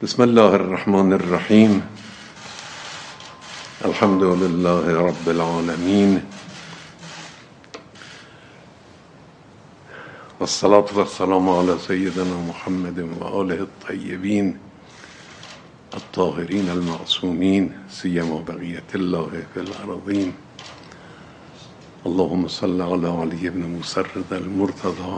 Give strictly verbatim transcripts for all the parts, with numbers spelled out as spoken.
بسم الله الرحمن الرحیم. الحمد لله رب العالمین والصلاة والسلام على سيدنا محمد و آله الطیبین الطاهرین المعصومین سیما بقیة الله فی الأرضین. اللهم صل على علی بن مسرد المرتضى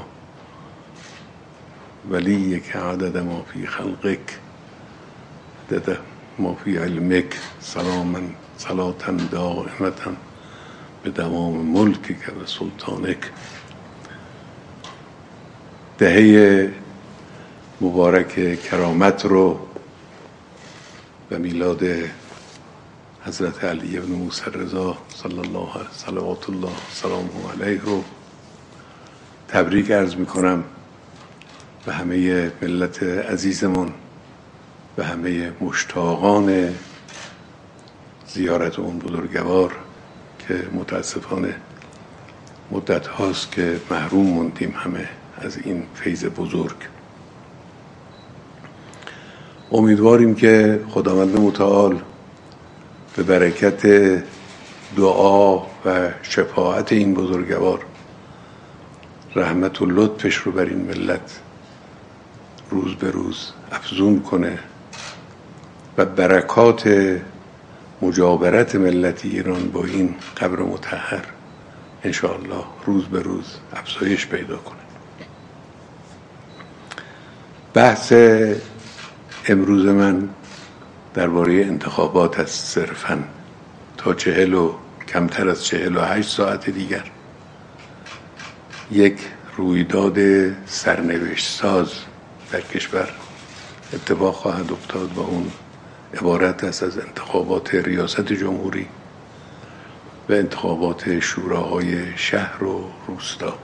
ولیک عدد ما فی خلقک عدد ما فی علمک سلاما صلاة دائمة بدوام ملکک و سلطانک. دهه مبارک کرامت رو و میلاد حضرت علی بن موسی رضا صلی الله علیه صلوات الله سلامه علیه رو تبریک عرض می کنم و همه ملت عزیزمون و همه مشتاقان زیارت اون بزرگوار که متاسفانه مدت هاست که محروم موندیم همه از این فیض بزرگ. امیدواریم که خداوند متعال به برکت دعا و شفاعت این بزرگوار رحمت و لطفش رو بر این ملت روز به روز افزون کنه و برکات مجاورت ملت ایران با این قبر مطهر انشاءالله روز به روز افزایش پیدا کنه. بحث امروز من درباره انتخابات است صرفاً تا چهل و کمتر از چهل و هشت ساعت دیگر یک رویداد سرنوشت ساز در کشور اتفاق خواهد افتاد و اون عبارت است از انتخابات ریاست جمهوری و انتخابات شوراهای شهر و روستا.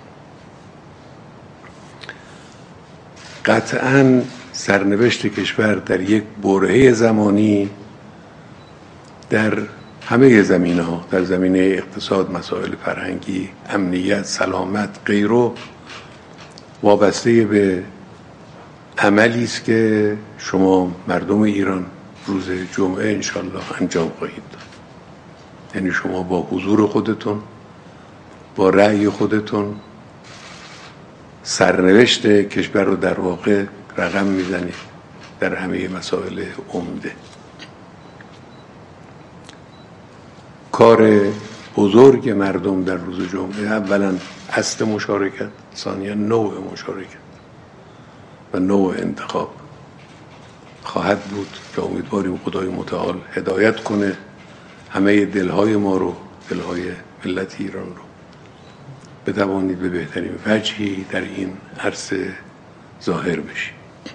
قطعاً سرنوشت کشور در یک برهه زمانی در همه زمینه‌ها، در زمینه اقتصاد، مسائل فرهنگی، امنیت، سلامت، غیره، وابسته به عملی است که شما مردم ایران روز جمعه انشالله انجام خواهید داد. یعنی شما با حضور خودتون، با رأی خودتون سرنوشت کشور رو در واقع رقم میزنید در همه مسائل عمده. کار بزرگ مردم در روز جمعه اولا اصل مشارکت، ثانیا نوع مشارکت و نوع انتخاب خواهد بود که امیدواریم خدای متعال هدایت کنه همه دلهای ما رو، دلهای ملت ایران رو بتوانید به بهترین وجهی در این عرصه ظاهر بشید.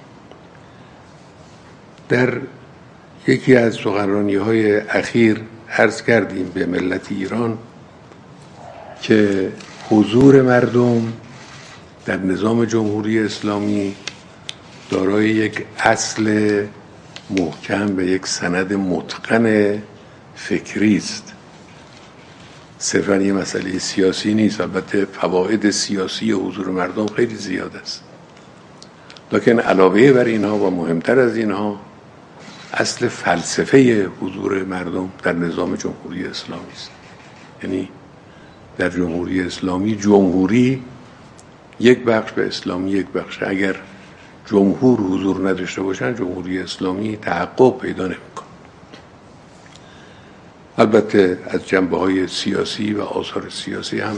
در یکی از سخنرانی‌های اخیر عرض کردیم به ملت ایران که حضور مردم در نظام جمهوری اسلامی دارای یک اصل محکم و یک سند متقن فکری است. صرفاً یه مسئله سیاسی نیست. البته فواید سیاسی حضور مردم خیلی زیاد است، لکن علاوه بر اینها و مهمتر از اینها اصل فلسفه حضور مردم در نظام جمهوری اسلامی است. یعنی در جمهوری اسلامی جمهوری یک بخش به اسلامی یک بخش. اگر جمهور حضور نداشته باشن جمهوری اسلامی تحقق پیدا نمیکنه. البته از جنبه‌های سیاسی و آثار سیاسی هم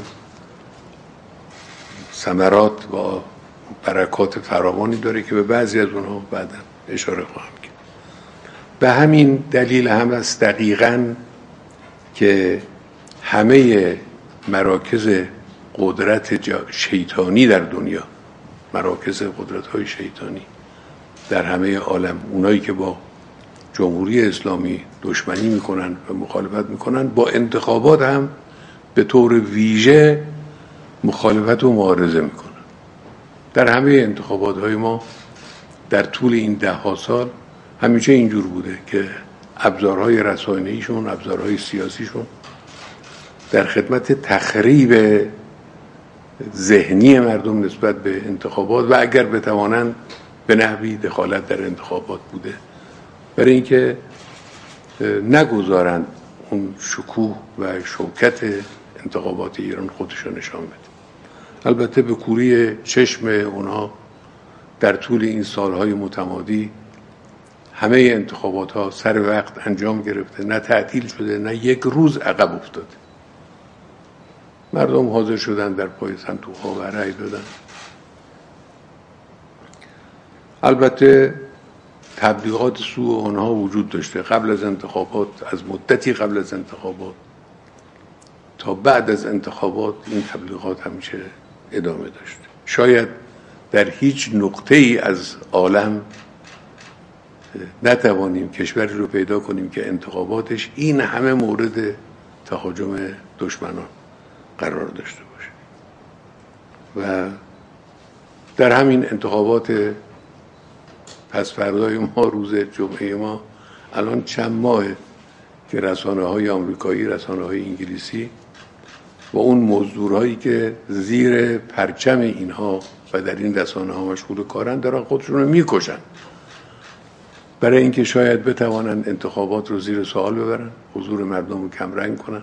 ثمرات و برکات فراوانی داره که به بعضی از اونها بعدا اشاره خواهم کرد. به همین دلیل هم است دقیقاً که همه مراکز قدرت شیطانی در دنیا، مراکز قدرت‌های شیطانی در همه عالم، اونایی که با جمهوری اسلامی دشمنی میکنن و مخالفت میکنن، با انتخابات هم به طور ویژه مخالفت و معارضه میکنن. در همه انتخابات‌های ما در طول این ده ها سال همیشه اینجور بوده که ابزارهای رسانه‌ایشون، ابزارهای سیاسیشون در خدمت تخریب ذهنی مردم نسبت به انتخابات و اگر بتوانند به نحوی دخالت در انتخابات بوده، برای اینکه نگذارند اون شکوه و شوکت انتخابات ایران خودشو نشان بده. البته به کوری چشم اونها در طول این سالهای متمادی همه انتخابات ها سر وقت انجام گرفته، نه تعطیل شده، نه یک روز عقب افتاده. مردم حاضر شدن در پای صندوق ها و رأی دادن. البته تبلیغات سوء آنها وجود داشته قبل از انتخابات، از مدتی قبل از انتخابات تا بعد از انتخابات این تبلیغات همیشه ادامه داشته. شاید در هیچ نقطه ای از عالم نتوانیم کشوری رو پیدا کنیم که انتخاباتش این همه مورد تهاجم دشمنان قرار داشته باشه. و در همین انتخابات پس فردای ما، روز جمعه ما، الان چند ماهه که رسانه های آمریکایی، رسانه های انگلیسی و اون مزدورهایی که زیر پرچم اینها و در این رسانه ها مشغول کارن دارن خودشون رو میکشن برای اینکه شاید بتوانن انتخابات رو زیر سوال ببرن، حضور مردم رو کمرنگ کنن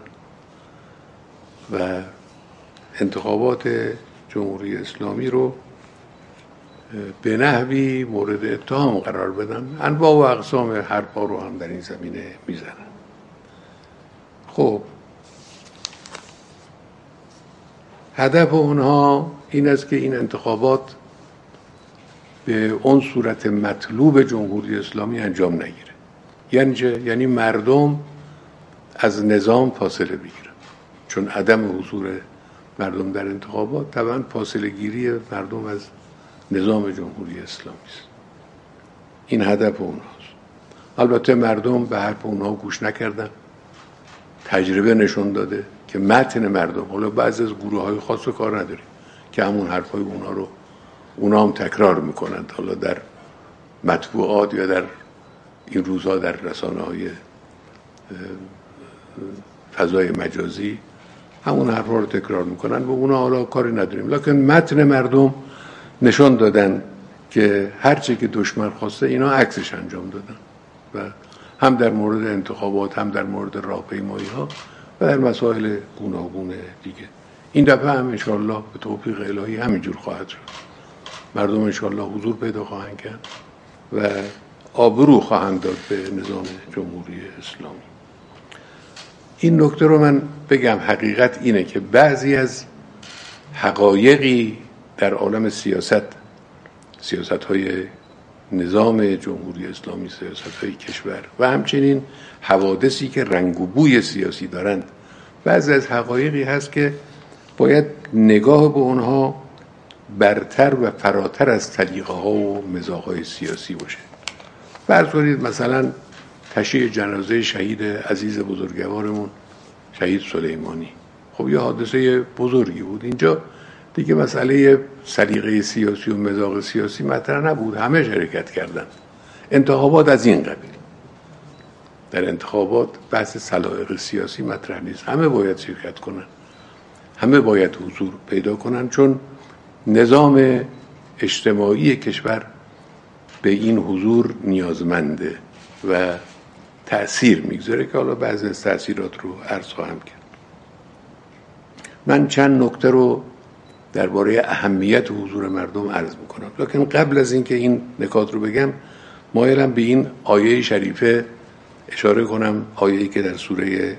و انتخابات جمهوری اسلامی رو به نحوی مورد اتهام قرار بدن. انواع و اقسام حرفا رو هم در این زمینه میزنن. خب هدف اونها این است که این انتخابات به اون صورت مطلوب جمهوری اسلامی انجام نگیره. یعنی چه؟ یعنی مردم از نظام فاصله بگیرن، چون عدم حضور مردم در انتخابات طبعا فاصله گیری مردم از نظام جمهوری اسلامی است. این هدف اونهاست. البته مردم به حرف اونها گوش نکردن. تجربه نشون داده که متن مردم، حالا بعضی از گروه های خاص رو کار نداریم که همون حرفای اونها رو اونا هم تکرار میکنند، حالا در مطبوعات یا در این روزها در رسانه های فضای مجازی همون حرفا رو تکرار میکنن و اونا حالا کاری نداریم. لکن متن مردم نشون دادن که هرچی که دشمن خواسته اینا عکسش انجام دادن و هم در مورد انتخابات، هم در مورد راهپیمایی ها و در مسائل گوناگون دیگه. این دفعه هم انشاءالله به توفیق الهی همینجور خواهد شد. مردم انشاءالله حضور پیدا خواهند کرد و آبرو خواهند داد به نظام جمهوری اسلامی. این نکته رو من بگم، حقیقت اینه که بعضی از حقایقی در عالم سیاست، سیاست های نظام جمهوری اسلامی، سیاست های کشور و همچنین حوادثی که رنگ و بوی سیاسی دارند، بعضی از حقایقی هست که باید نگاه به اونها برتر و فراتر از طریقه ها و مزاح های سیاسی باشه. فرض کنید مثلا تشییع جنازه شهید عزیز بزرگوارمون شهید سلیمانی، خب یه حادثه بزرگی بود. اینجا دیگه مسئله سلیقه سیاسی و مزاح سیاسی مطرح نبود، همه شرکت کردن. انتخابات از این قبیل، در انتخابات بحث سلایق سیاسی مطرح نیست، همه باید شرکت کنن، همه باید حضور پیدا کنن، چون نظام اجتماعی کشور به این حضور نیازمنده و تأثیر میگذاره که حالا بعضی از تأثیرات رو عرض خواهم کرد. من چند نکته رو درباره اهمیت حضور مردم عرض میکنم، لکن قبل از اینکه این نکات رو بگم مایلم به این آیه شریفه اشاره کنم، آیه‌ای که در سوره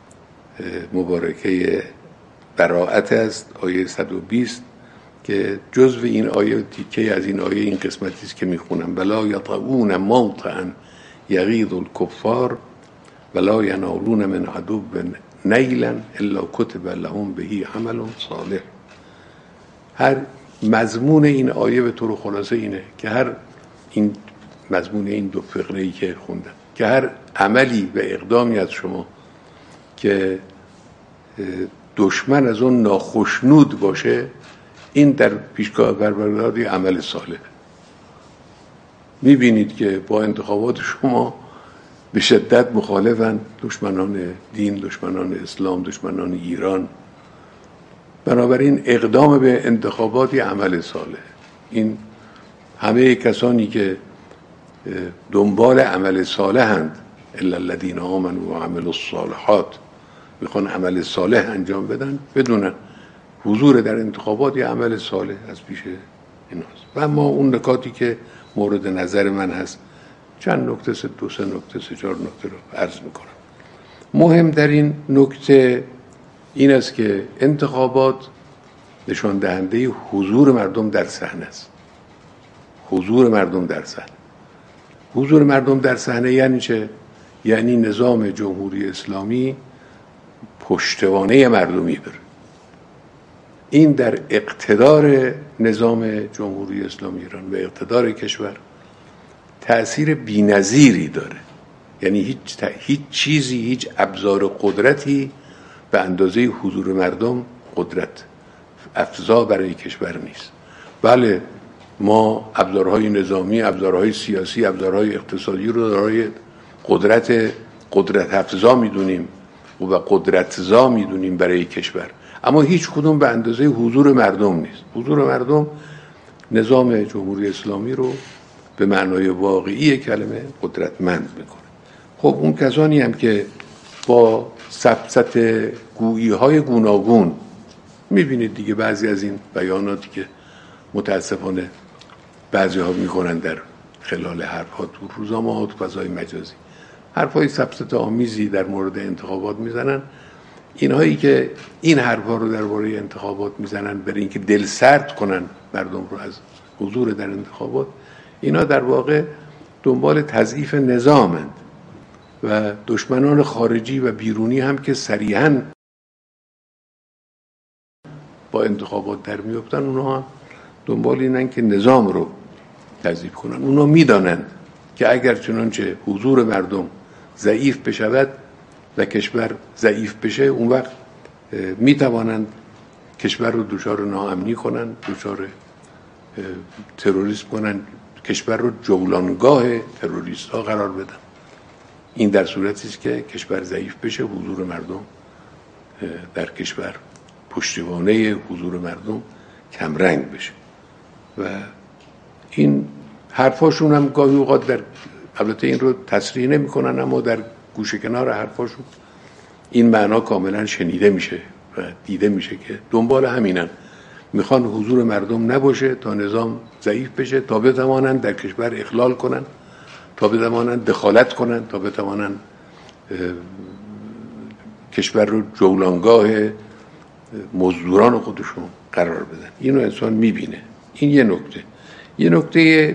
مبارکه براءت است، آیه صد و بیست، که جزو این آیه، تیکه از این آیه این قسمتی است که میخونم: ولا یطؤون موطئا یغیظ الکفار ولا ینالون من عدو نیلا الا کتب لهم به عمل صالح. هر مضمون این آیه به طور خلاصه اینه که هر این مضمون این دو فقره‌ای که خوندم که هر عملی و اقدامی از شما که دشمن از اون ناخشنود باشه، این در پیشگاه پروردگار یه عمل صالح. میبینید که با انتخابات شما به شدت مخالفن دشمنان دین، دشمنان اسلام، دشمنان ایران. بنابراین اقدام به انتخابات یه عمل صالح. این همه کسانی که دنبال عمل صالحند، الا الذین آمنوا و عملوا الصالحات، میخوان عمل صالح انجام بدن، بدونن حضور در انتخابات یه عمل صالح از پیش ایناست. و اما اون نکاتی که مورد نظر من هست، چند نکته، سه دو سه نکته سه چهار نکته رو عرض میکنم. مهمترین نکته این است که انتخابات نشان دهنده حضور مردم در صحنه است. حضور مردم در صحنه. حضور مردم در صحنه یعنی چه؟ یعنی نظام جمهوری اسلامی پشتوانه مردمی بره. این در اقتدار نظام جمهوری اسلامی ایران و اقتدار کشور تأثیر بی‌نظیری داره. یعنی هیچ, هیچ چیزی، هیچ ابزار قدرتی به اندازه حضور مردم قدرت افزا برای کشور نیست. بله، ما ابزارهای نظامی، ابزارهای سیاسی، ابزارهای اقتصادی رو دارای قدرت قدرت افزا میدونیم و قدرتزا میدونیم برای کشور، اما هیچ کدوم به اندازه حضور مردم نیست. حضور مردم نظام جمهوری اسلامی رو به معنای واقعی کلمه قدرتمند میکنه. خب اون کسانی هم که با سفسط گویی های گوناگون، میبینید دیگه بعضی از این بیاناتی که متاسفانه بعضی ها میکنن در خلال حرف ها تو روزنامه ها، تو فضای مجازی، حرف های سفسط آمیزی در مورد انتخابات میزنن. اینهایی که این حرف ها رو درباره انتخابات میزنن برای اینکه دل سرد کنن مردم رو از حضور در انتخابات، اینا در واقع دنبال تضعیف نظامند و دشمنان خارجی و بیرونی هم که صریحاً با انتخابات در میافتن، اونها هم دنبال اینن که نظام رو تضعیف کنن. اونها میدانند که اگر چنانچه حضور مردم ضعیف بشود و کشور ضعیف بشه، اون وقت میتوانند کشور رو دچار ناامنی کنن، دچار تروریسم کنن، کشور رو جولانگاه تروریست ها قرار بدن. این در صورتی است که کشور ضعیف بشه، حضور مردم در کشور، پشتوانه حضور مردم کمرنگ بشه. و این حرفاشون هم گاهی اوقات در، البته این رو تصریح نمی کنن، اما در گوشه کنار حرفاشون این معنا کاملا شنیده میشه و دیده میشه که دنبال همینن، میخوان حضور مردم نباشه تا نظام ضعیف بشه، تا بتوانند در کشور اخلال کنن، تا بتوانند دخالت کنن، تا بتوانند کشور رو جولانگاه مزدوران خودشون قرار بدن. اینو انسان میبینه. این یه نکته. یه نکته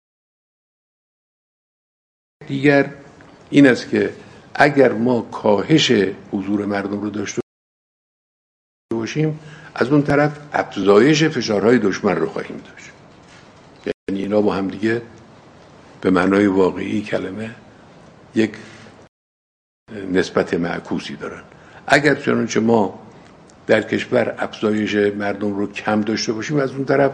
دیگر این است که اگر ما کاهش حضور مردم رو داشته باشیم، از اون طرف افزایش فشارهای دشمن رو خواهیم داشت. یعنی اینا با هم دیگه به معنای واقعی کلمه یک نسبت معکوسی دارن. اگر چنانچه ما در کشور افزایش مردم رو کم داشته باشیم، از اون طرف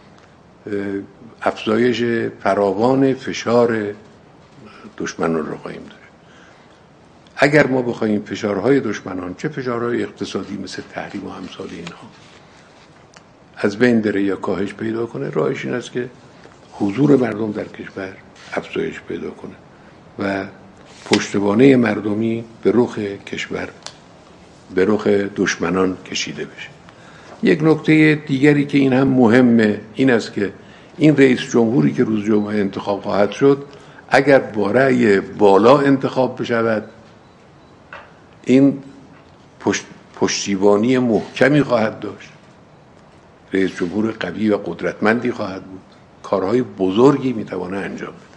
افزایش فراوان فشار دشمنان رو خواهیم داشت. اگر ما بخوایم فشارهای دشمنان، چه فشارهای اقتصادی مثل تحریم و امثال اینها، از بین بره یا کاهش پیدا کنه، راهش این است که حضور مردم در کشور افزایش پیدا کنه و پشتوانه مردمی به رخ کشور، به رخ دشمنان کشیده بشه. یک نکته دیگری که این هم مهمه این است که این رئیس جمهوری که روز جمعه انتخاب خواهد شد، اگر با رأی بالا انتخاب بشود، این پشت پشتیبانی محکمی خواهد داشت، رئیس جمهور قوی و قدرتمندی خواهد بود، کارهای بزرگی میتوانه انجام بده.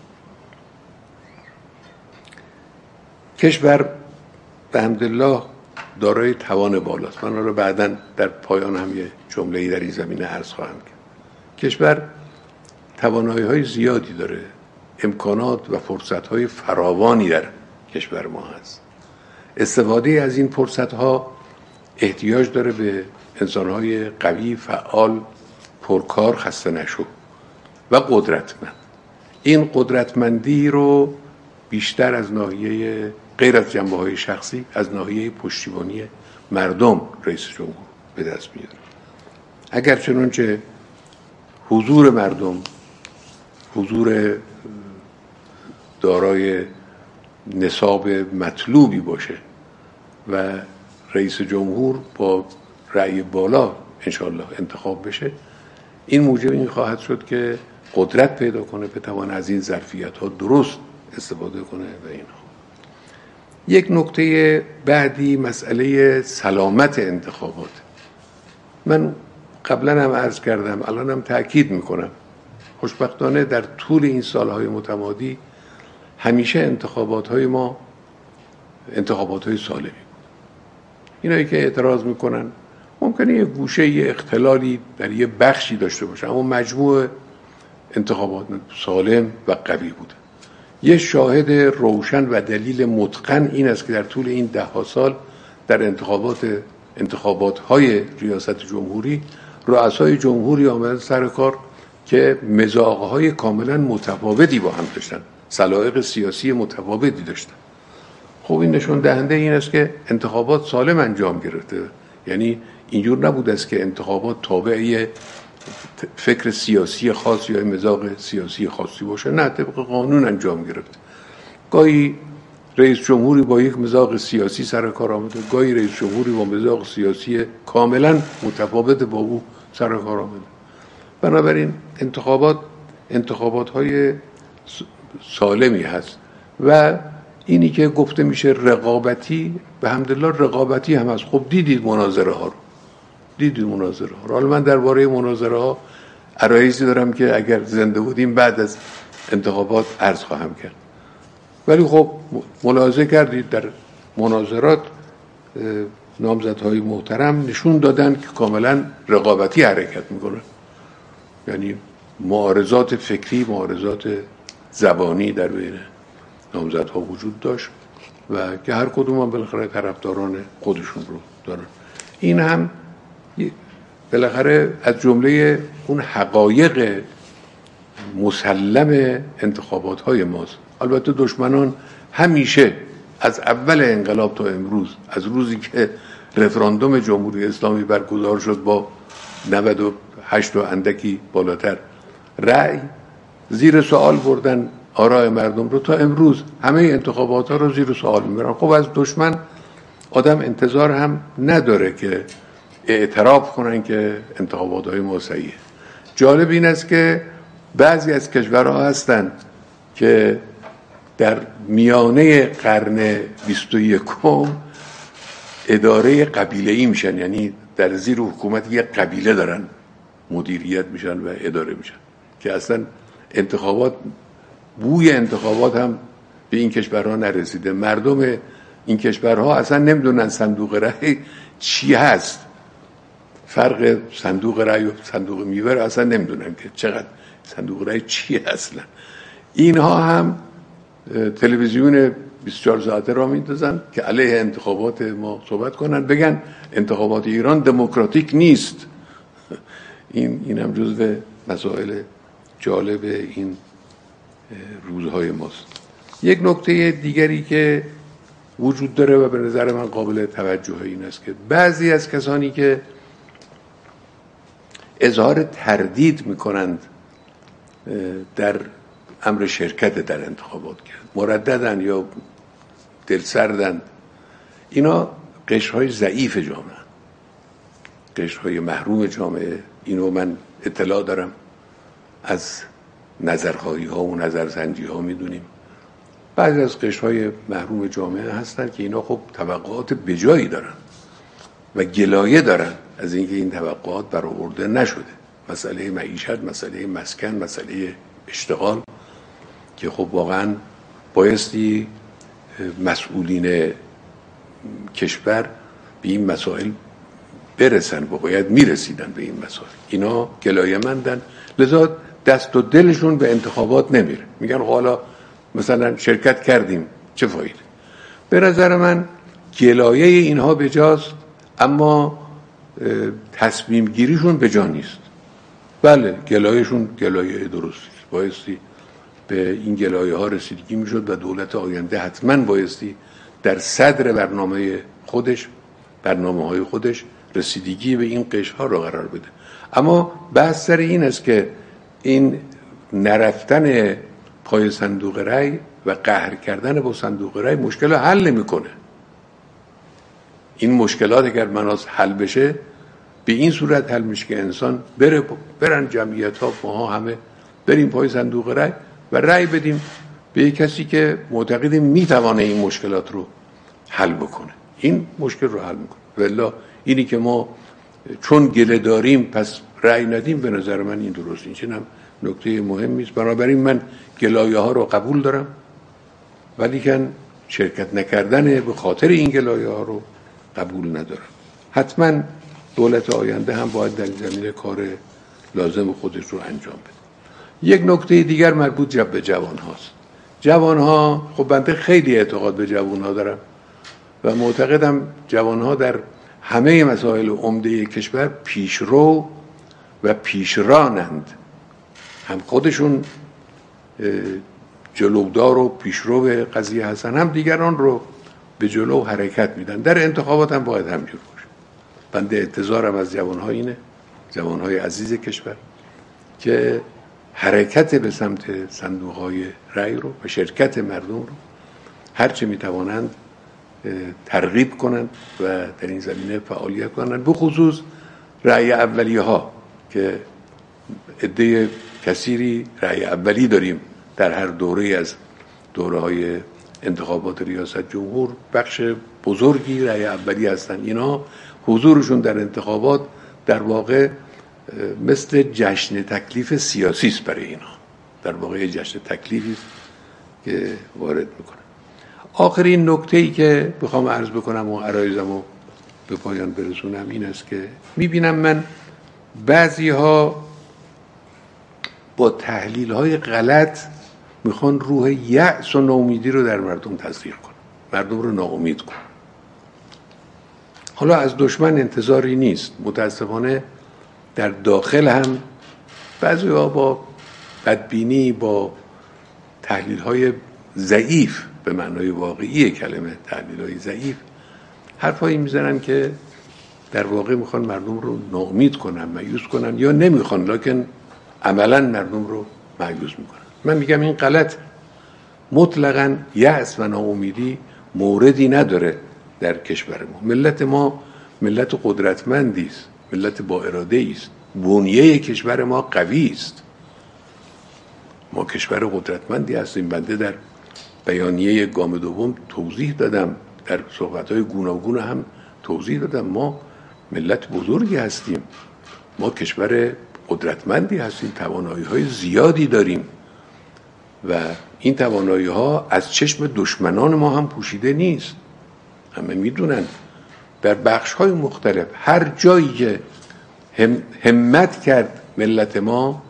کشور به حمدالله دارای توان بالاست. من رو بعداً در پایان هم یه جمله‌ای در این زمینه عرض خواهم کرد. کشور توانایی‌های زیادی داره، امکانات و فرصت‌های فراوانی در کشور ما هست. استفاده از این فرصت‌ها احتیاج داره به انسان‌های قوی، فعال، پرکار، خسته نشو و قدرتمند. این قدرتمندی رو بیشتر از ناحیه، غیر از جنبه‌های شخصی، از ناحیه پشتیبانی مردم رئیس جمهور به دست میاره. اگر چنانچه حضور مردم حضور دارای نصاب مطلوبی باشه و رئیس جمهور با رأی بالا انشاءالله انتخاب بشه، این موجب این خواهد شد که قدرت پیدا کنه، بتوانه از این ظرفیت ها درست استفاده کنه و اینها. یک نکته بعدی مسئله سلامت انتخابات. من قبلا هم عرض کردم، الان هم تأکید میکنم، خوشبختانه در طول این سالهای متمادی همیشه انتخابات های ما انتخابات های سالمی بود. اینایی که اعتراض میکنن ممکنه یه گوشه یه اختلالی در یه بخشی داشته باشه، اما مجموع انتخابات سالم و قوی بود. یه شاهد روشن و دلیل متقن این است که در طول این ده ها سال در انتخابات انتخابات های ریاست جمهوری رؤسای جمهوری آمدن سر کار که مذاق های کاملا متفاوتی با هم داشتن، سلایق سیاسی متفاوتی داشتن. خب این نشون دهنده این است که انتخابات سالم انجام گرفته. یعنی اینجور نبود است که انتخابات تابع فکر سیاسی خاص یا مذاق سیاسی خاصی باشه، نه، طبق قانون انجام گرفت. گاهی رئیس جمهوری با یک مذاق سیاسی سر کار آمده، گاهی رئیس جمهوری با مذاق سیاسی کاملا متفاوت با او سر کار آمده. بنابراین انتخابات انتخابات های سالمی هست و اینی که گفته میشه رقابتی، به حمدالله رقابتی هم هست. خب دیدید مناظره ها رو دیدید مناظره ها رو حالا من درباره مناظره ها عرایضی دارم که اگر زنده بودیم بعد از انتخابات عرض خواهم کرد. ولی خب ملاحظه کردید در مناظرات نامزدهای محترم نشون دادن که کاملا رقابتی حرکت میکنن. یعنی معارضات فکری، معارضات زبانی در بین نامزدها وجود داشت و که هر کدوم هم بالاخره طرفداران خودشون رو دارن. این هم بالاخره از جمله اون حقایق مسلم انتخابات های ماست. البته دشمنان همیشه از اول انقلاب تا امروز، از روزی که رفراندوم جمهوری اسلامی برگزار شد با نود و هشت و اندکی بالاتر رأی، زیر سوال بردن آراء مردم رو، تا امروز همه انتخابات ها رو زیر سوال میبرن. خب از دشمن آدم انتظار هم نداره که اعتراف کنن که انتخابات های ما صحیحه. جالب این است که بعضی از کشورها هستن که در میانه قرن بیست و یکم اداره قبیله‌ای میشن، یعنی در زیر حکومت یک قبیله دارن مدیریت میشن و اداره میشن، که اصلا انتخابات، بوی انتخابات هم به این کشورها نرسیده. مردم این کشورها اصلا نمیدونن صندوق رأی چی هست، فرق صندوق رأی و صندوق میوه اصلا نمیدونن که چقدر صندوق رأی چی اصلا. اینها هم تلویزیون بیست و چهار ساعته را میندازن که علیه انتخابات ما صحبت کنن، بگن انتخابات ایران دموکراتیک نیست. این این هم جزو مسائل جالب این روزهای ماست. یک نکته دیگری که وجود داره و به نظر من قابل توجه این است که بعضی از کسانی که اظهار تردید میکنند در امر شرکت در انتخابات کرد، مرددن یا دلسردن، اینا قشرهای ضعیف جامعه، قشرهای محروم جامعه. اینو من اطلاع دارم، از نظرخواهی ها و نظرسنجی ها میدونیم. بعضی از قشرهای محروم جامعه هستن که اینا خب توقعات بجایی دارن و گلایه دارن از اینکه این توقعات برآورده نشده. مسئله معیشت، مسئله مسکن، مسئله اشتغال، که خب واقعا بایستی مسئولین کشور به این مسائل برسن و باید میرسیدن به این مسائل. اینا گلایه مندن، لذا دست و دلشون به انتخابات نمیره. میگن حالا مثلا شرکت کردیم چه فایده. به نظر من گلایه اینها بجاست، اما تصمیم گیریشون بجا نیست. بله گلایهشون گلایه درستی، بایستی به این گلایه ها رسیدگی میشد و دولت آینده حتما بایستی در صدر برنامه خودش برنامه های خودش رسیدگی به این قشرها را قرار بده. اما بحث سر این است که این نرفتن پای صندوق رای و قهر کردن با صندوق رای مشکل رو حل نمیکنه. این مشکلات اگر مناس حل بشه به این صورت حل میشه که انسان بره برن جمعیت ها ما همه بریم پای صندوق رای و رای بدیم به یک کسی که معتقدیم میتوانه این مشکلات رو حل بکنه. این مشکل رو حل میکنه. والله اینی که ما چون گله داریم پس رای ندیم، به نظر من این درست نیست. این هم نکته مهمی است. بنابراین من گلایه ها رو قبول دارم، ولی کن شرکت نکردن به خاطر این گلایه ها رو قبول ندارم. حتما دولت آینده هم باید در زمینه کار لازم خودش رو انجام بده. یک نکته دیگر مربوط به جوان هاست. جوان ها، خب بنده خیلی اعتقاد به جوان ها دارم و معتقدم جوان ها در همه مسائل عمده کشور پیشرو و پیشرانند. هم خودشون جلودار و پیشرو به قضیه هستن، هم دیگران رو به جلو حرکت میدن. در انتخابات هم باید همجور باشه. بنده انتظارم از جوانها اینه، جوانهای عزیز کشور، که حرکت به سمت صندوقهای رأی رو و شرکت مردم رو هرچه میتوانند ترغیب کنند و در این زمینه فعالیت کنند، به خصوص رأی اولیه ها که عده کثیری رأی اولی داریم در هر دوره از دوره های انتخابات ریاست جمهور. بخش بزرگی رأی اولی هستند. اینا حضورشون در انتخابات در واقع مثل جشن تکلیف سیاسی است برای اینا. در واقع جشن تکلیفی است که وارد میکنه. آخرین نکته‌ای که بخوام عرض بکنم و عرایزم رو به پایان برسونم این است که میبینم من بعضی ها با تحلیل های غلط میخوان روح یأس و ناامیدی رو در مردم تزریق کنن، مردم رو ناامید کنن. حالا از دشمن انتظاری نیست. متاسفانه در داخل هم بعضی ها با بدبینی، با تحلیل های ضعیف به معنای واقعی کلمه، تحلیل های ضعیف، حرفایی میزنن که در واقع میخوان مردم رو ناامید کنن، مایوس کنن، یا نمیخوان لکن عملا مردم رو مایوس میکنن. من میگم این غلط. مطلقاً یأس و ناامیدی موردی نداره در کشور ما. ملت ما ملت قدرتمندی است، ملت با اراده است. بنیه کشور ما قوی است. ما کشور قدرتمندی هستیم. بنده در بیانیه گام دوم توضیح دادم، در صحبت‌های گوناگون هم توضیح دادم. ما ملت بزرگی هستیم، ما کشور قدرتمندی هستیم، توانایی‌های زیادی داریم و این توانایی‌ها از چشم دشمنان ما هم پوشیده نیست. همه میدونن در بخش‌های مختلف هر جایی که هم همت کرد ملت ما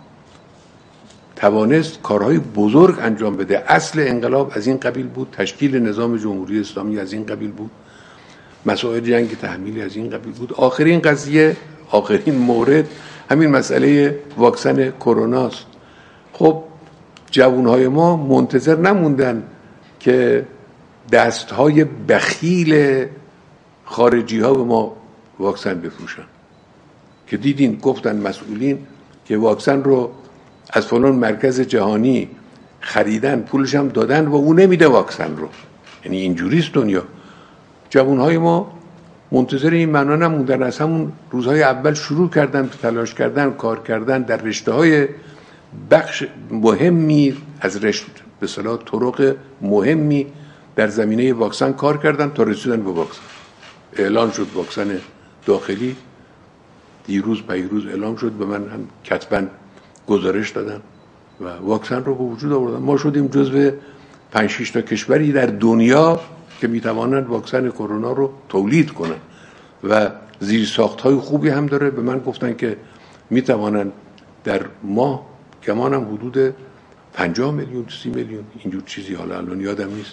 توانست کارهای بزرگ انجام بده. اصل انقلاب از این قبیل بود، تشکیل نظام جمهوری اسلامی از این قبیل بود، مسائل جنگ تحمیلی از این قبیل بود. آخرین قضیه، آخرین مورد همین مسئله واکسن کروناست. خب جوانهای ما منتظر نموندن که دستهای بخیل خارجی ها به ما واکسن بفروشن، که دیدین گفتن مسئولین که واکسن رو از فلان مرکز جهانی خریدن، پولش هم دادن و اون نمیده واکسن رو. یعنی اینجوریست دنیا. جوانهای ما منتظر این معنا نموندن، از همون روزهای اول شروع کردن تلاش کردن، کار کردن در رشته‌های بخش مهمی از رشته به اصطلاح طرق مهمی در زمینه واکسن کار کردن تا رسیدن به واکسن. اعلان شد واکسن داخلی، دیروز پیروز اعلام شد، به من هم کتباً گزارش دادن و واکسن رو به وجود آوردن. ما شدیم جزو پنج شش تا کشوری در دنیا که میتوانند واکسن کرونا رو تولید کنن و زیرساخت‌های خوبی هم داره. به من گفتن که میتوانند در ماه گمانم حدود پنجاه میلیون سی میلیون اینجور چیزی، حالا الان یادم نیست،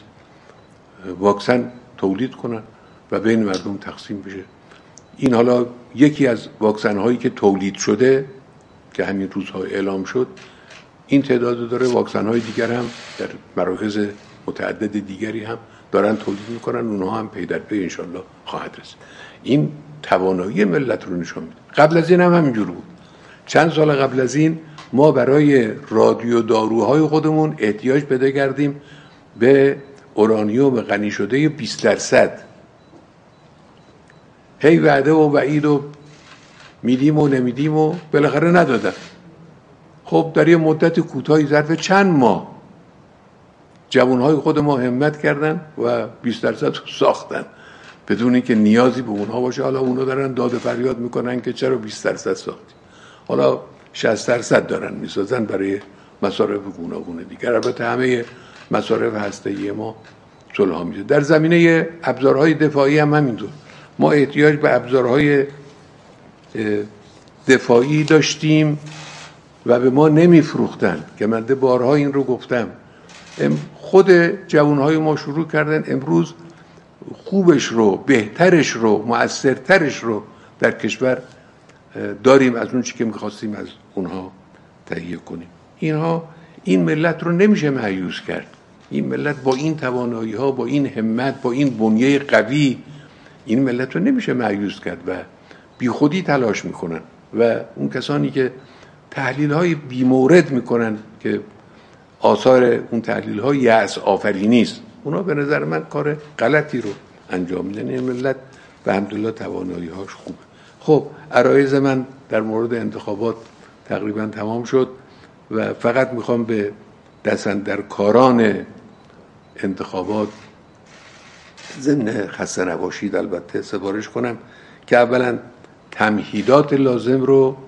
واکسن تولید کنن و بین مردم تقسیم بشه. این حالا یکی از واکسن هایی که تولید شده که همین روزها اعلام شد این تعداد داره. واکسن های دیگر هم در مراکز متعدد دیگری هم دارن تولید میکنن، اونها هم پی در پی انشالله خواهد رسید. این توانایی ملت رو نشون میده. قبل از این هم همینجور بود. چند سال قبل از این ما برای رادیو داروهای خودمون احتیاج پیدا کردیم به اورانیوم غنی شده بیست درصد. هی وعده و وعید و میدیم و نمیدیم و بالاخره ندادن. خب در یه مدت کوتاهی ظرف چند ماه جوانهای خود ما همت کردن و بیست درصد ساختن بدون اینکه نیازی به اونها باشه. حالا اونها دارن داد و فریاد میکنن که چرا بیست درصد ساختی. حالا شصت درصد دارن میسازن برای مصارف گوناگون دیگر. البته همه مصارف هسته‌ای ما صلح میشه. در زمینه ابزارهای دفاعی هم همینطور. ما احتیاج به ابزارهای دفاعی داشتیم و به ما نمیفروختن که من ده بارها این رو گفتم. خود جوانهای ما شروع کردن امروز خوبش رو، بهترش رو، مؤثرترش رو در کشور داریم از اون چی که میخواستیم از اونها تهیه کنیم. اینها این ملت رو نمیشه مایوس کرد. این ملت با این توانایی ها، با این همت، با این بنیه قوی، این ملت رو نمیشه مایوس کرد و بی خودی تلاش میکنن و اون کسانی که تحلیل های بی مورد میکنن که آثار اون تحلیل ها یأس آفرینی است، اونا به نظر من کار غلطی رو انجام میدن. این ملت به الحمدلله توانایی هاش خوبه. خب عرایض من در مورد انتخابات تقریبا تمام شد و فقط میخوام به دستاندرکاران انتخابات ضمن خسته نباشید البته سفارش کنم که اولا تمهیدات لازم رو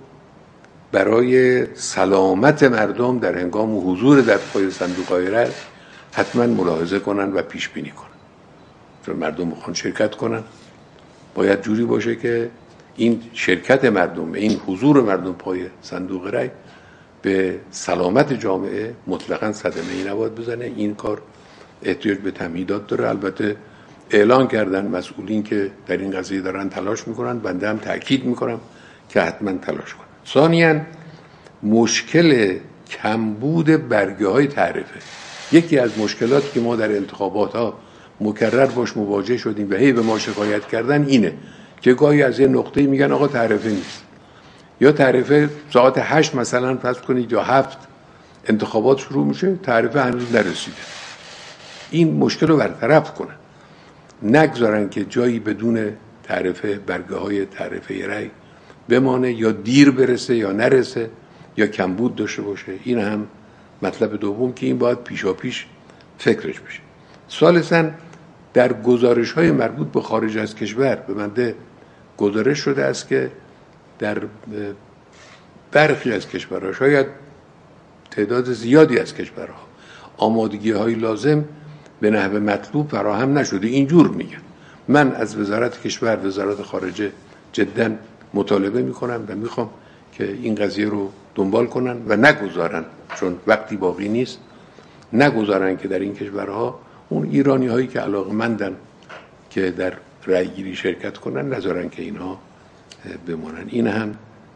برای سلامت مردم در هنگام حضور در پای صندوق‌های رای حتما ملاحظه کنن و پیش بینی کنن. چون مردم میخوان شرکت کنن، باید جوری باشه که این شرکت مردم، این حضور مردم پای صندوق رای به سلامت جامعه مطلقاً صدمه‌ای نباید بزنه. این کار احتیاج به تمهیدات داره. البته اعلان کردن مسئولین که در این قضیه دارن تلاش میکنن، بنده هم تأکید میکنم که حتما تلاش کنن. ثانیاً مشکل کمبود برگه های تعرفه. یکی از مشکلاتی که ما در انتخابات ها مکرر باش مواجه شدیم و هی به ما شکایت کردن اینه که گاهی از یه نقطه‌ای میگن آقا تعرفه نیست، یا تعرفه ساعت هشت مثلا فرض کنید یا هفت انتخابات شروع میشه، تعرفه هنوز نرسیده. این مشکل رو برطرف کنن، نگذارن که جایی بدون تعرفه برگه های تعرفه رای بمانه، یا دیر برسه یا نرسه یا کمبود داشته باشه. این هم مطلب دوم که این باید پیشا پیش فکرش بشه. ثالثاً در گزارش های مربوط به خارج از کشور به بنده گزارش شده است که در برخی از کشورها، شاید تعداد زیادی از کشورها، آمادگی های لازم به نحو مطلوب فراهم نشده. اینجور میگن. من از وزارت کشور، وزارت خارجه جدا مطالبه میکنم و میخوام که این قضیه رو دنبال کنن و نگذارن، چون وقتی باقی نیست، نگذارن که در این کشورها اون ایرانی هایی که علاقمندن که در رای گیری شرکت کنن نذارن که اینها بمونن. این هم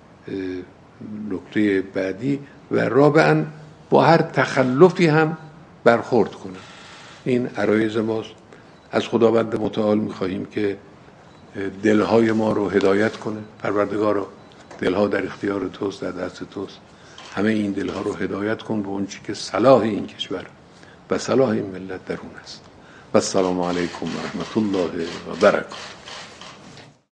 نکته بعدی. و رابعاً با هر تخلفی هم برخورد کنن. این عرایض ماست. از خداوند متعال میخواهیم که دلهای ما رو هدایت کنه. پروردگارا، دلها در اختیار توست، در دست توست. همه این دلها رو هدایت کن به اون چی که صلاح این کشور و صلاح این ملت در اون است. و السلام علیکم و رحمت الله و برکاته.